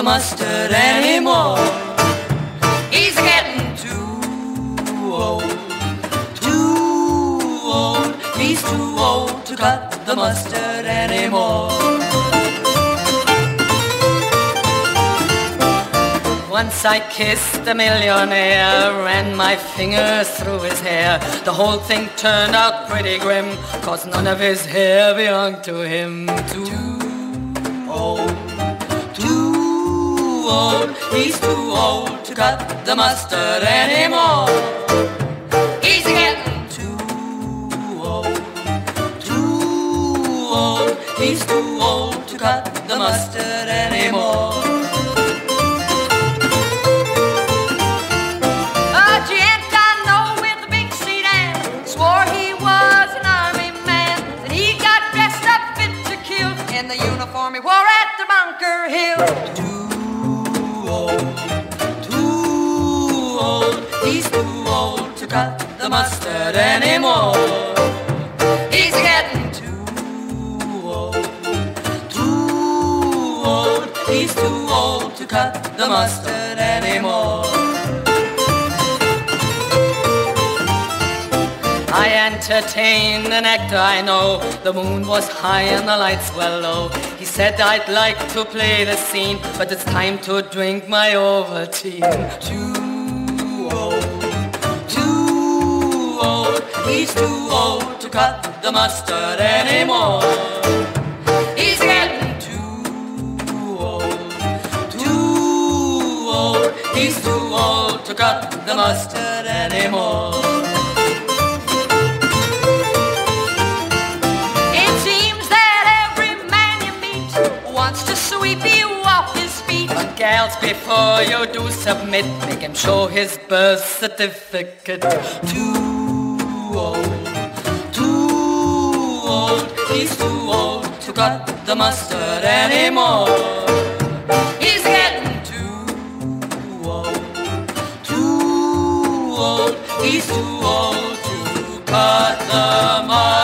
the mustard anymore. He's getting too old, too old. He's too old to cut the mustard anymore. Once I kissed a millionaire, ran my fingers through his hair. The whole thing turned out pretty grim, 'cause none of his hair belonged to him. Too old, too old. He's too old to cut the mustard anymore. He's getting too old, too old. He's too old to cut the mustard anymore. He wore at the Bunker Hill. Too old, too old. He's too old to cut the mustard anymore. He's getting too old, too old. He's too old to cut the mustard anymore. I entertained an actor I know. The moon was high and the lights were low. He said I'd like to play the scene, but it's time to drink my Ovaltine. Too old, too old. He's too old to cut the mustard anymore. He's getting too old, too old. He's too old to cut the mustard anymore. Sweep you off his feet. But gals, before you do submit, make him show his birth certificate. Too old, too old. He's too old to cut the mustard anymore. He's getting too old, too old. He's too old to cut the mustard.